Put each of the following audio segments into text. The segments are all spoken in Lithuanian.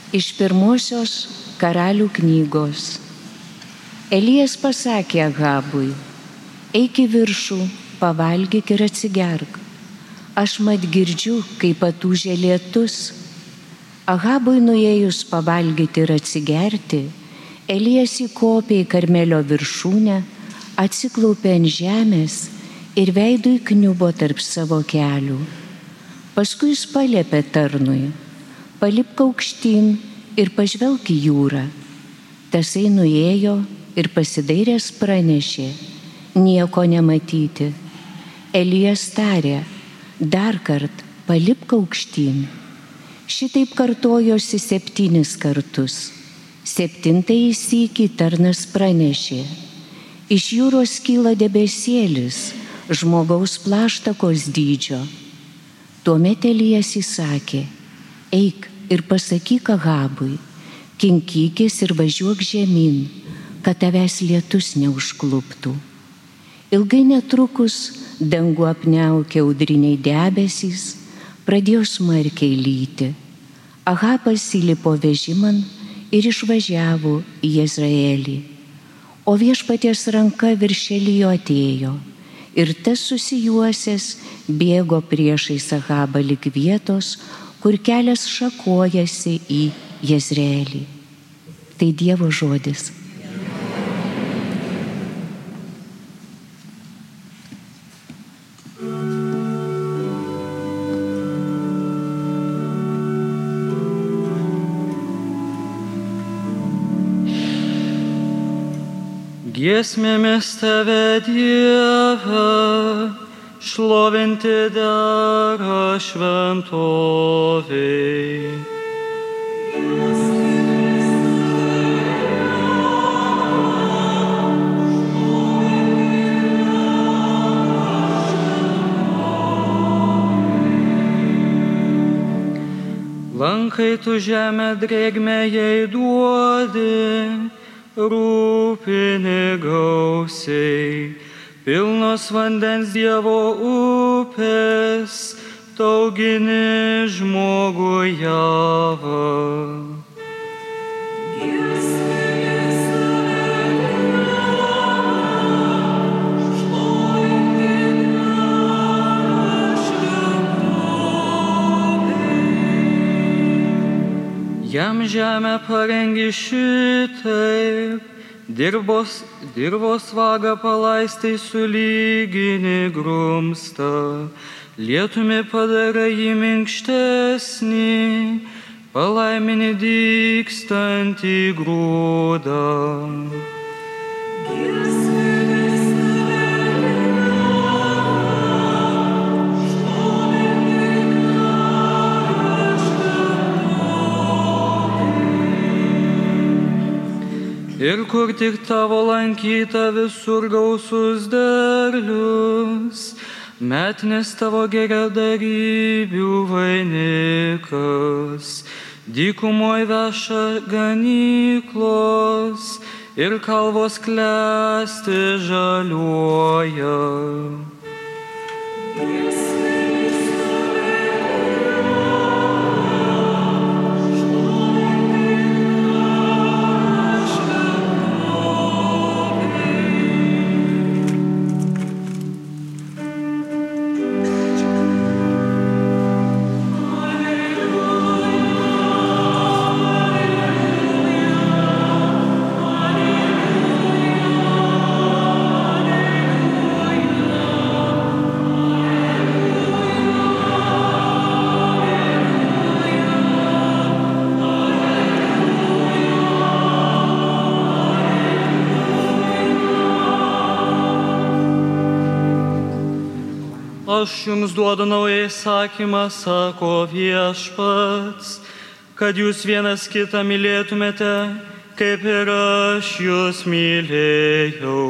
Iš pirmosios Karalių knygos. Elijas pasakė Ahabui: eik į viršų, pavalgyk ir atsigerk. Aš mat girdžiu, kaip atūžia lietus. Ahabui nuėjus pavalgyti ir atsigerti, Elijas įkopė į Karmelio viršūnę, atsiklaupė ant žemės ir veidu įkniubo tarp savo kelių. Paskui jis paliepė tarnui: palipk aukštyn ir pažvelk į jūrą. Tasai nuėjo ir pasidairęs pranešė: nieko nematyti. Elijas tarė: dar kart palipk aukštyn. Šitaip kartojosi 7 kartus. 7-ąjį sykį tarnas pranešė: iš jūros kyla debesėlis, žmogaus plaštakos dydžio. Tuomet Elijas įsakė: eik ir pasakyk Ahabui, kinkykis ir važiuok žemyn, kad tavęs lietus neužkluptų. Ilgai netrukus dangų apniaukė audriniai debesys, pradėjo smarkiai lyti. Ahabas įlipo vežiman ir išvažiavo į Jezraelį. O viešpaties ranka virš Elijo atėjo, ir tas susijuosęs bėgo priešais Ahabą lig vietos, kur kelias šakojasi į Jezreelį. Tai Dievo žodis. Giesmėmis tave, Dieve, šlovinti dera šventovei. Lankai tu žemę drėgmę jai duodi, rūpini gausiai, pilnos vandens Dievo upės, taugini žmogų javą. Jam žemę parengi šitaip, dirbos vagą palaistai sulygini grumstą, lietumi padarai jį minkštesnį, palaimini dygstantį grūdą. Ir kur tik tavo lankyta visur gausus derlius, metinis tavo geradarybių vainikas, dykumoj veša ganyklos ir kalvos klesti žaliuoja. Aš jums duodu naują įsakymą, sako viešpats, kad jūs vienas kitą mylėtumėte, kaip ir aš jūs mylėjau.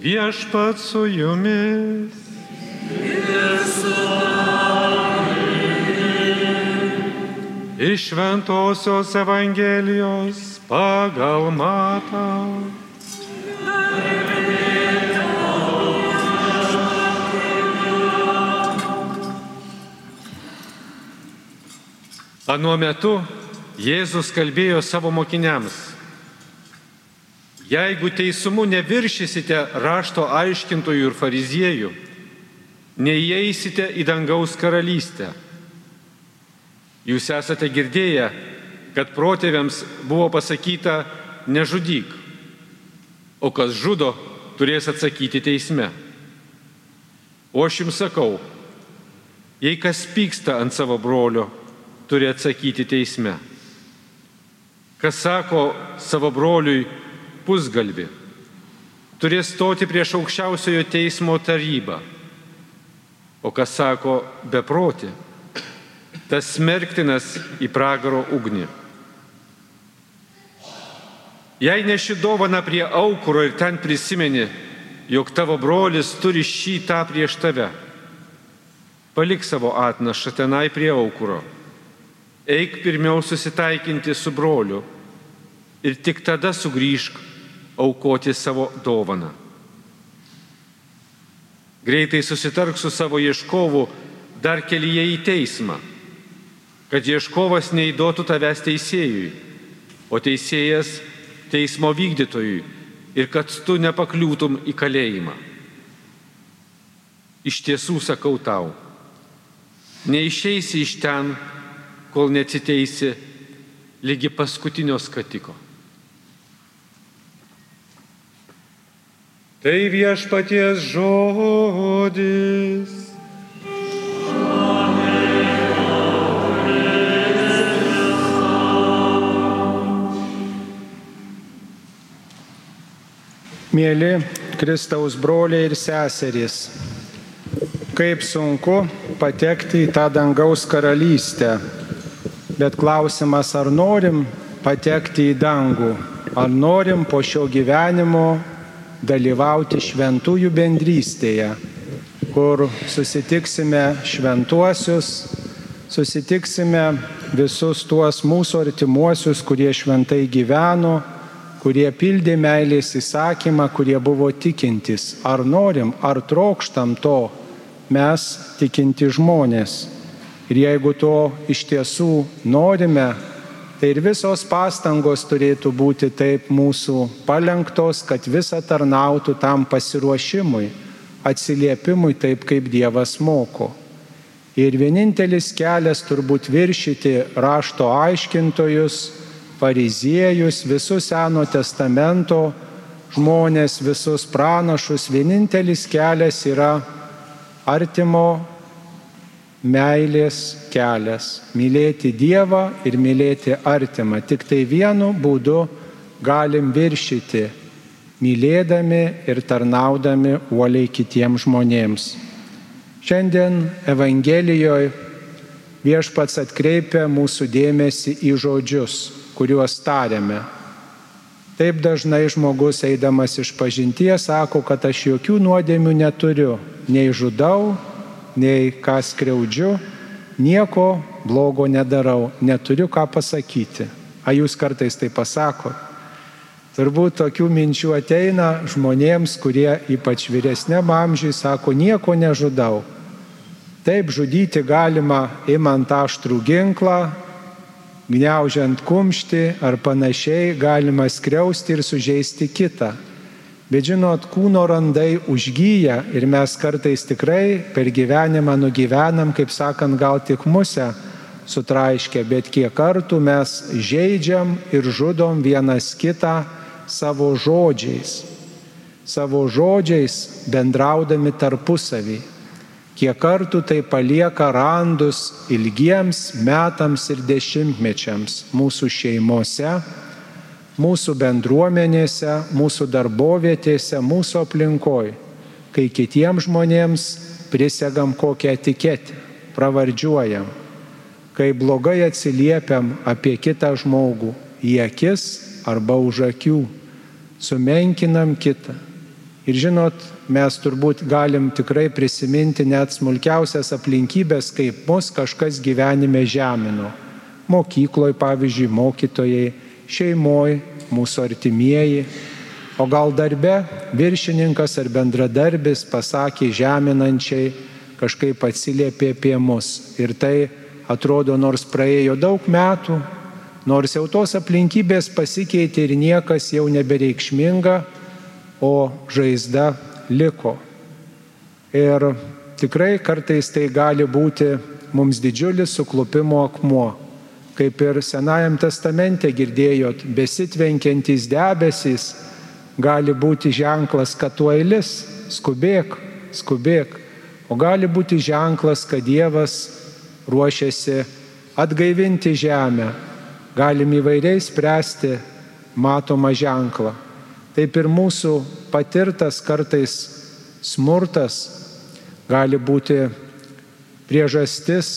Viešpats su jumis. Iš Šventosios Evangelijos pagal Matą. Anuo metu Jėzus kalbėjo savo mokiniams: jeigu teisumu neviršysite rašto aiškintojų ir fariziejų, neįeisite į dangaus karalystę. Jūs esate girdėję, kad protėviams buvo pasakyta: nežudyk, o kas žudo, turės atsakyti teisme. O aš jums sakau, jei kas pyksta ant savo brolio, turi atsakyti teisme. Kas sako savo broliui pusgalvi, turės stoti prieš aukščiausiojo teismo tarybą. O kas sako beproti, tas smerktinas į pragaro ugnį. Jei neši dovaną prie aukuro ir ten prisimeni, jog tavo brolis turi šį tą prieš tave, palik savo atnašą tenai prie aukuro. Eik pirmiau susitaikinti su broliu ir tik tada sugrįžk aukoti savo dovaną. Greitai susitark su savo ieškovu dar kelyje į teismą, kad ieškovas neįduotų tavęs teisėjui, o teisėjas teismo vykdytojui, ir kad tu nepakliūtum į kalėjimą. Iš tiesų sakau tau, neišeisi iš ten, kol neatsiteisi lygi paskutinio skatiko. Tai viešpaties žodis. Mėly Kristaus broliai ir seserys, kaip sunku patekti į tą dangaus karalystę. Bet klausimas, ar norim patekti į dangų, ar norim po šio gyvenimo dalyvauti šventųjų bendrystėje, kur susitiksime šventuosius, susitiksime visus tuos mūsų artimuosius, kurie šventai gyveno, kurie pildė meilės įsakymą, kurie buvo tikintys. Ar norim, ar trokštam to mes tikinti žmonės. Ir jeigu to iš tiesų norime, tai ir visos pastangos turėtų būti taip mūsų palenktos, kad visa tarnautų tam pasiruošimui, atsiliepimui taip, kaip Dievas moko. Ir vienintelis kelias turbūt viršyti rašto aiškintojus, fariziejus, visus Seno testamento žmonės, visus pranašus, vienintelis kelias yra artimo meilės kelias. Mylėti Dievą ir mylėti artimą. Tik tai vienu būdu galim viršyti, mylėdami ir tarnaudami uoliai kitiems žmonėms. Šiandien Evangelijoje Viešpats atkreipia mūsų dėmesį į žodžius, kuriuos tariame. Taip dažnai žmogus, eidamas iš pažinties, sako, kad aš jokių nuodėmių neturiu, nei žudau, nei ką skriaudžiu, nieko blogo nedarau, neturiu ką pasakyti. A jūs kartais tai pasakot? Turbūt tokių minčių ateina žmonėms, kurie ypač vyresniam amžiui sako, nieko nežudau. Taip, žudyti galima imant aštrų ginklą, gniaužiant kumštį ar panašiai, galima skriausti ir sužeisti kitą. Bet žinot, kūno randai užgyja ir mes kartais tikrai per gyvenimą nugyvenam, kaip sakant, gal tik musę sutraiškę, bet kiek kartų mes žeidžiam ir žudom vienas kitą savo žodžiais. Savo žodžiais bendraudami tarpusavį. Kiek kartų tai palieka randus ilgiems metams ir dešimtmečiams mūsų šeimose, mūsų bendruomenėse, mūsų darbovietėse, mūsų aplinkoj, kai kitiems žmonėms prisegam kokią etiketę, pravardžiuojam, kai blogai atsiliepiam apie kitą žmogų į akis arba už akių, sumenkinam kitą. Ir žinot, mes turbūt galim tikrai prisiminti net smulkiausias aplinkybės, kaip mus kažkas gyvenime žemino. Mokykloje, pavyzdžiui, mokytojai, šeimoje, mūsų artimieji, o gal darbe viršininkas ar bendradarbis pasakė žeminančiai, kažkaip atsiliepė apie mus. Ir tai atrodo, nors praėjo daug metų, nors jau tos aplinkybės pasikeitė ir niekas jau nebereikšminga, o žaizda liko. Ir tikrai kartais tai gali būti mums didžiulis suklupimo akmuo. Kaip ir Senajam testamente girdėjot, besitvenkiantys debesys gali būti ženklas, kad tu eilis, skubėk, skubėk. O gali būti ženklas, kad Dievas ruošiasi atgaivinti žemę. Galim įvairiai spręsti matomą ženklą. Taip ir mūsų patirtas kartais smurtas gali būti priežastis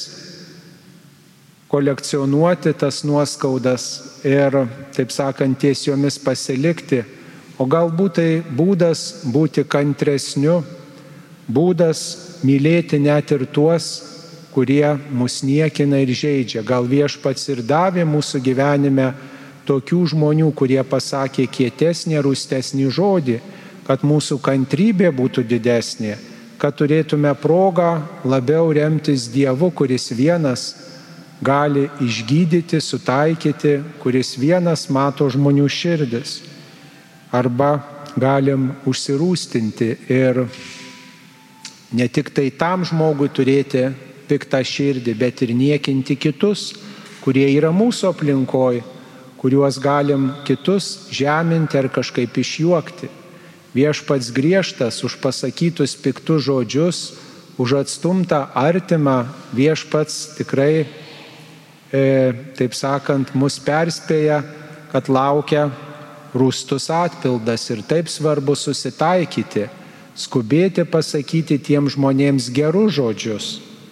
kolekcionuoti tas nuoskaudas ir, taip sakant, ties jomis pasilikti. O galbūt tai būdas būti kantresniu, būdas mylėti net ir tuos, kurie mus niekina ir žeidžia. Gal Viešpats ir davė mūsų gyvenime tokių žmonių, kurie pasakė kietesnį, rūstesnį žodį, kad mūsų kantrybė būtų didesnė, kad turėtume progą labiau remtis Dievu, kuris vienas gali išgydyti, sutaikyti, kuris vienas mato žmonių širdis. Arba galim užsirūstinti ir ne tik tai tam žmogui turėti piktą širdį, bet ir niekinti kitus, kurie yra mūsų aplinkoje, kuriuos galim kitus žeminti ar kažkaip išjuokti. Viešpats griežtas už pasakytus piktus žodžius, už atstumtą artimą. Viešpats tikrai, taip sakant, mus perspėja, kad laukia rūstus atpildas ir taip svarbu susitaikyti, skubėti pasakyti tiem žmonėms gerus žodžius,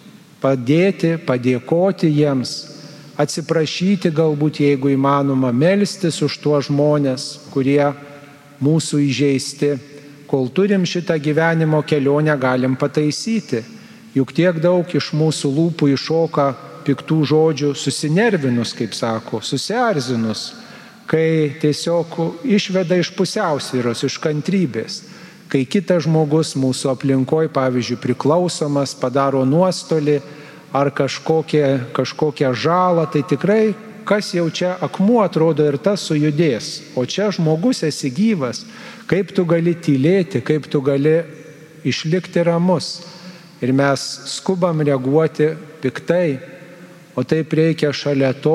padėti, padėkoti jiems, atsiprašyti galbūt, jeigu įmanoma, melstis už tuos žmonės, kurie mūsų įžeisti. Kol turim šitą gyvenimo kelionę, galim pataisyti. Juk tiek daug iš mūsų lūpų iššoka piktų žodžių, susinervinus, kaip sako, susierzinus, kai tiesiog išveda iš pusiausvyros, iš kantrybės. Kai kitas žmogus mūsų aplinkoje, pavyzdžiui, priklausomas, padaro nuostolį, ar kažkokią žalą, tai tikrai, kas jau čia akmuo atrodo ir tas sujudės. O čia žmogus esi gyvas, kaip tu gali tylėti, kaip tu gali išlikti ramus. Ir mes skubam reaguoti piktai, o taip reikia šalia to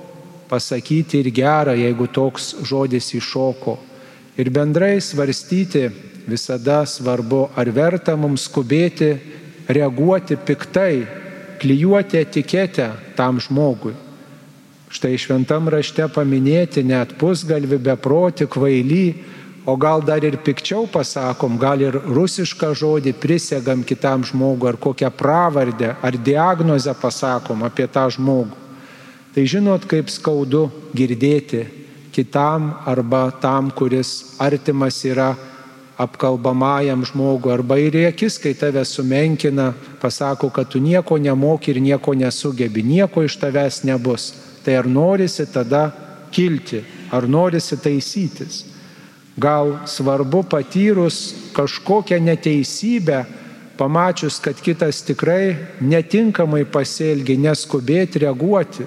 pasakyti ir gerą, jeigu toks žodis iššoko. Ir bendrai svarstyti visada svarbu, ar verta mums skubėti, reaguoti piktai, klijuoti etiketę tam žmogui. Štai šventam rašte paminėti net pusgalvį, beprotį, kvailį, o gal dar ir pikčiau pasakom, gal ir rusišką žodį prisegam kitam žmogui, ar kokią pravardę, ar diagnozę pasakom apie tą žmogų. Tai žinot, kaip skaudu girdėti kitam arba tam, kuris artimas yra apkalbamajam žmogui, arba ir į akis, kai tave sumenkina, pasako, kad tu nieko nemoki ir nieko nesugebi, nieko iš tavęs nebus. Tai ar norisi tada kilti, ar norisi taisytis? Gal svarbu patyrus kažkokią neteisybę, pamačius, kad kitas tikrai netinkamai pasielgia, neskubėti reaguoti,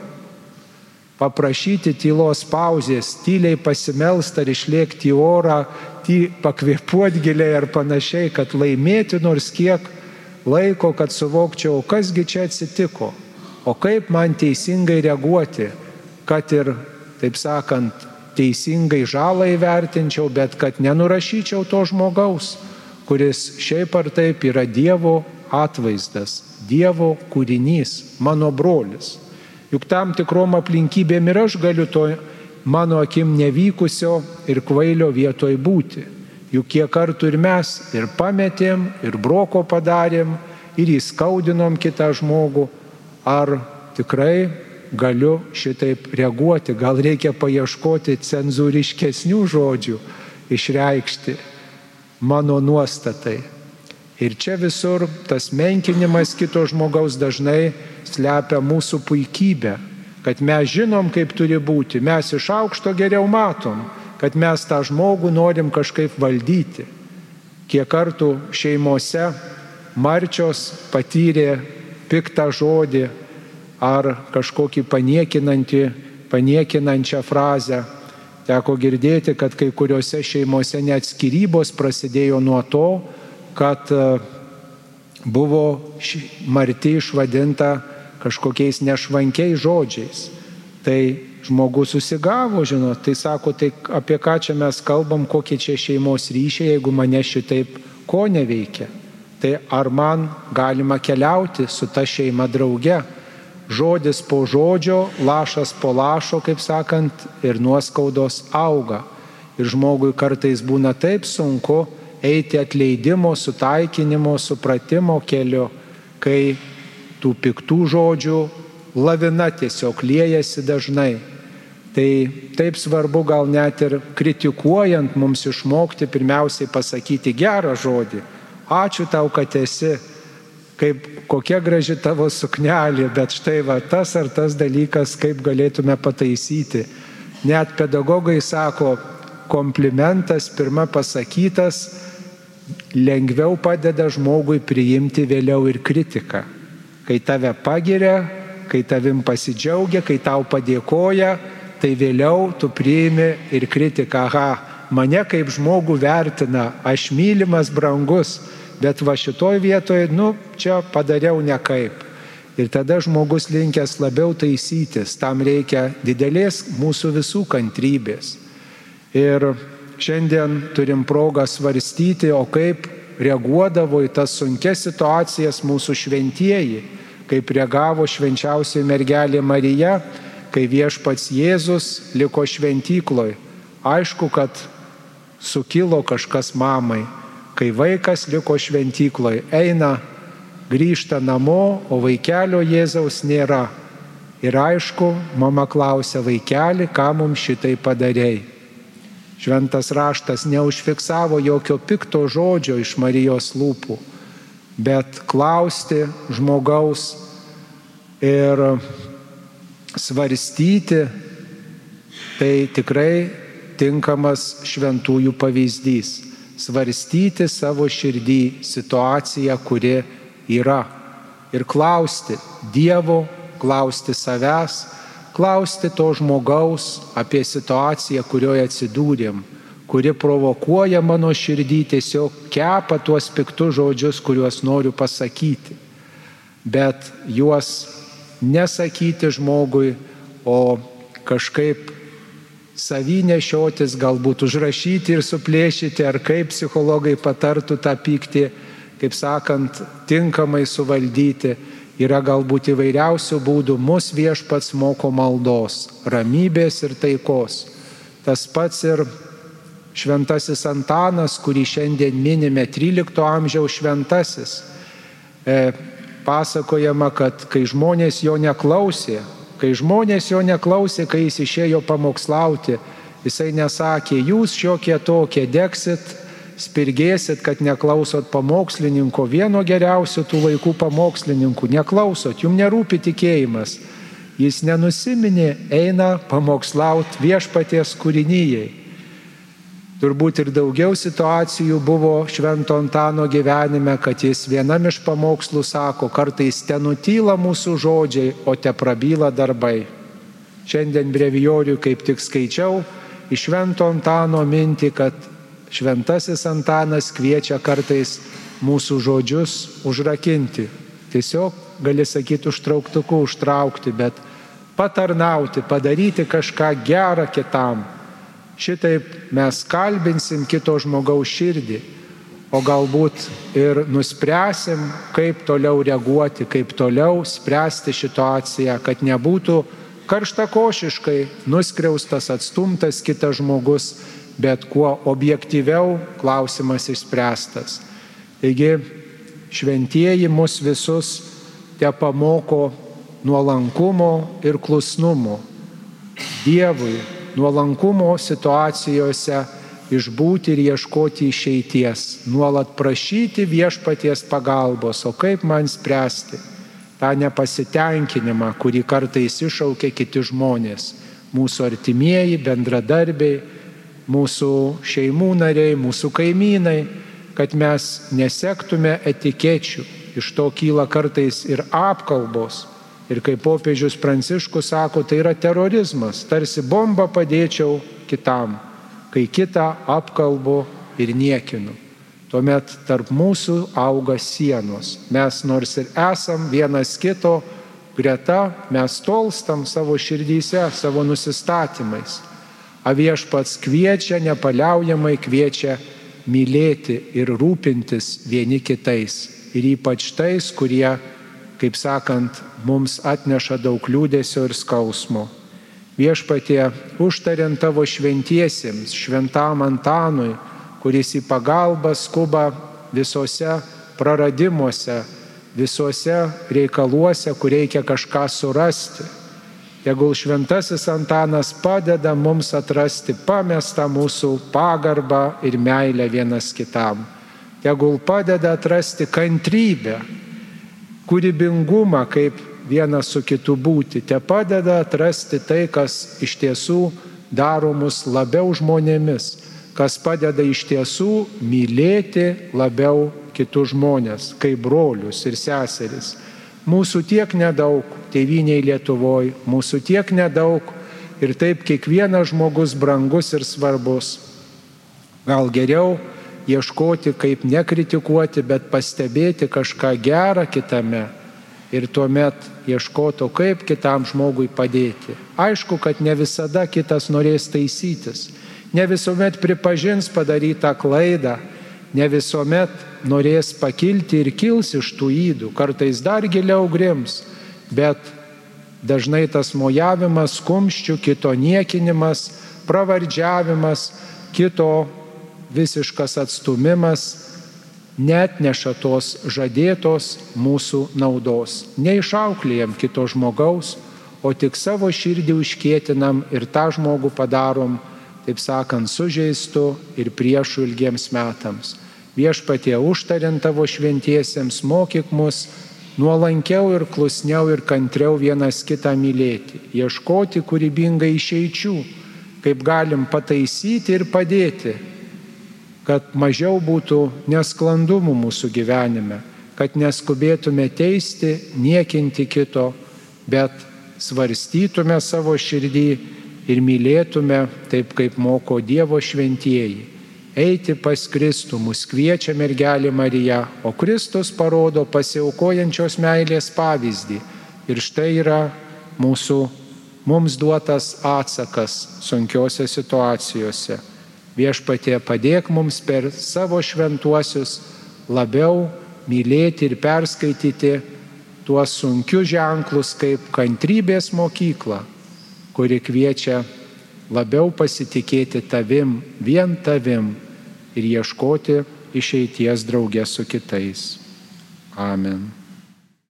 paprašyti tylos pauzės, tyliai pasimelst ar išlėkti į orą, pakvėpuoti giliai ar panašiai, kad laimėti nors kiek laiko, kad suvokčiau, kasgi čia atsitiko, o kaip man teisingai reaguoti, kad ir, taip sakant, teisingai žalą įvertinčiau, bet kad nenurašyčiau to žmogaus, kuris šiaip ar taip yra Dievo atvaizdas, Dievo kūrinys, mano brolis. Juk tam tikrom aplinkybėm ir aš galiu to mano akim nevykusio ir kvailio vietoj būti. Juk kiek kartų ir mes ir pametėm, ir broko padarėm, ir įskaudinom kitą žmogų. Ar tikrai galiu šitaip reaguoti? Gal reikia paieškoti cenzūriškesnių žodžių, išreikšti mano nuostatai. Ir čia visur tas menkinimas kito žmogaus dažnai slepia mūsų puikybę, kad mes žinom, kaip turi būti, mes iš aukšto geriau matom, kad mes tą žmogų norim kažkaip valdyti. Kiek kartų šeimose marčios patyrė piktą žodį ar kažkokį paniekinančią frazę. Teko girdėti, kad kai kuriuose šeimose net skyrybos prasidėjo nuo to, kad buvo marti išvadinta kažkokiais nešvankiais žodžiais. Tai žmogus susigavo, žinot, tai sako, tai apie ką čia mes kalbam, kokie čia šeimos ryšiai, jeigu mane šitaip ko neveikia. Tai ar man galima keliauti su ta šeima drauge? Žodis po žodžio, lašas po lašo, kaip sakant, ir nuoskaudos auga. Ir žmogui kartais būna taip sunku eiti atleidimo, sutaikinimo, supratimo keliu, kai tų piktų žodžių lavina tiesiog liejasi dažnai. Tai taip svarbu gal net ir kritikuojant mums išmokti pirmiausiai pasakyti gerą žodį. Ačiū tau, kad esi, kaip kokia graži tavo suknelė, bet štai va tas ar tas dalykas, kaip galėtume pataisyti. Net pedagogai sako, komplimentas pirma pasakytas lengviau padeda žmogui priimti vėliau ir kritiką. Kai tave pagiria, kai tavim pasidžiaugia, kai tau padėkoja, tai vėliau tu priimi ir kritiką. Aha, mane kaip žmogų vertina, aš mylimas, brangus, bet va šitoj vietoje, čia padariau nekaip. Ir tada žmogus linkęs labiau taisytis, tam reikia didelės mūsų visų kantrybės. Ir šiandien turim progą svarstyti, o kaip reaguodavo į tas sunkias situacijas mūsų šventieji, kaip reagavo švenčiausioji mergelė Marija, kai viešpats Jėzus liko šventykloj. Aišku, kad sukilo kažkas mamai. Kai vaikas liko šventykloj, eina, grįžta namo, o vaikelio Jėzaus nėra. Ir aišku, mama klausia, vaikeli, ką mums šitai padarei? Šventas raštas neužfiksavo jokio pikto žodžio iš Marijos lūpų, bet klausti žmogaus ir svarstyti, tai tikrai tinkamas šventųjų pavyzdys. Svarstyti savo širdį situaciją, kuri yra. Ir klausti Dievo, klausti savęs, klausti to žmogaus apie situaciją, kurioje atsidūrėm, kuri provokuoja mano širdį, tiesiog kepa tuos piktus žodžius, kuriuos noriu pasakyti. Bet juos nesakyti žmogui, o kažkaip savy nešiotis, galbūt užrašyti ir suplėšyti, ar kaip psichologai patartų tą pyktį, kaip sakant, tinkamai suvaldyti. Yra galbūt įvairiausių būdų, mus viešpats moko maldos, ramybės ir taikos. Tas pats ir šventasis Antanas, kurį šiandien minime, 13 amžiaus šventasis. Pasakojama, kad kai žmonės jo neklausė, kai jis išėjo pamokslauti, jisai nesakė, jūs šiokie tokie degsit, spirgėsit, kad neklausot pamokslininko, vieno geriausių tų laikų pamokslininkų, neklausot, jums nerūpi tikėjimas. Jis nenusiminė, eina pamokslauti viešpaties kūrinyjei. Turbūt ir daugiau situacijų buvo švento Antano gyvenime, kad jis vienam iš pamokslų sako, kartais te nutyla mūsų žodžiai, o te prabyla darbai. Šiandien brevijorijų kaip tik skaičiau iš švento Antano mintį, kad šventasis Antanas kviečia kartais mūsų žodžius užrakinti. Tiesiog, gali sakyti, užtrauktuku užtraukti, bet patarnauti, padaryti kažką gerą kitam. Šitaip mes kalbinsim kito žmogaus širdį, o galbūt ir nuspręsim, kaip toliau reaguoti, kaip toliau spręsti situaciją, kad nebūtų karštakošiškai nuskriaustas, atstumtas kitas žmogus, bet kuo objektyviau klausimas išspręstas. Taigi, šventieji mus visus te pamoko nuolankumo ir klusnumo Dievui, nuolankumo situacijose, išbūti ir ieškoti išeities, nuolat prašyti viešpaties pagalbos, o kaip man spręsti tą nepasitenkinimą, kurį kartais iššaukia kiti žmonės, mūsų artimieji, bendradarbiai, mūsų šeimų nariai, mūsų kaimynai, kad mes nesektume etikečių, iš to kyla kartais ir apkalbos. Ir kaip popiežius Pranciškus sako, tai yra terorizmas, tarsi bombą padėčiau kitam, kai kitą apkalbu ir niekinu. Tuomet tarp mūsų auga sienos. Mes nors ir esam vienas kito greta, mes tolstam savo širdyse, savo nusistatymais. O Viešpats kviečia, nepaliaujamai kviečia mylėti ir rūpintis vieni kitais. Ir ypač tais, kurie, kaip sakant, mums atneša daug liūdesio ir skausmo. Viešpatie, užtariant tavo šventiesiems, šventam Antanui, kuris į pagalbą skuba visose praradimuose, visose reikaluose, kur reikia kažką surasti. Tegul šventasis Antanas padeda mums atrasti pamestą mūsų pagarbą ir meilę vienas kitam. Tegul padeda atrasti kantrybę, kūrybingumą, kaip vienas su kitu būti. Te padeda atrasti tai, kas iš tiesų daro mus labiau žmonėmis, kas padeda iš tiesų mylėti labiau kitus žmonės, kaip brolius ir seseris. Mūsų tiek nedaug tėvynėje Lietuvoje, mūsų tiek nedaug ir taip kiekvienas žmogus brangus ir svarbus. Gal geriau ieškoti, kaip nekritikuoti, bet pastebėti kažką gerą kitame ir tuomet ieškoti, kaip kitam žmogui padėti. Aišku, kad ne visada kitas norės taisytis, ne visuomet pripažins padarytą klaidą, ne visuomet norės pakilti ir kils iš tų ydų, kartais dar giliau grims, bet dažnai tas mojavimas, kumščių, kito niekinimas, pravardžiavimas, kito visiškas atstumimas neatneša tos žadėtos mūsų naudos. Neišauklėjam kito žmogaus, o tik savo širdį užkietinam ir tą žmogų padarom, taip sakant, sužeistu ir priešų ilgiems metams. Viešpatie, užtariant tavo šventiesiems, mokyk mus nuolankiau ir klusniau ir kantriau vienas kitą mylėti, ieškoti kūrybingai išeičių, kaip galim pataisyti ir padėti, kad mažiau būtų nesklandumų mūsų gyvenime, kad neskubėtume teisti, niekinti kito, bet svarstytume savo širdį ir mylėtume taip, kaip moko Dievo šventieji. Eiti pas Kristų mus kviečia mergelė Marija, o Kristus parodo pasiaukojančios meilės pavyzdį. Ir štai yra mums duotas atsakas sunkiose situacijose. Viešpatie, padėk mums per savo šventuosius labiau mylėti ir perskaityti tuos sunkius ženklus kaip kantrybės mokykla, kuri kviečia labiau pasitikėti tavim, vien tavim ir ieškoti išeities drauge su kitais. Amen.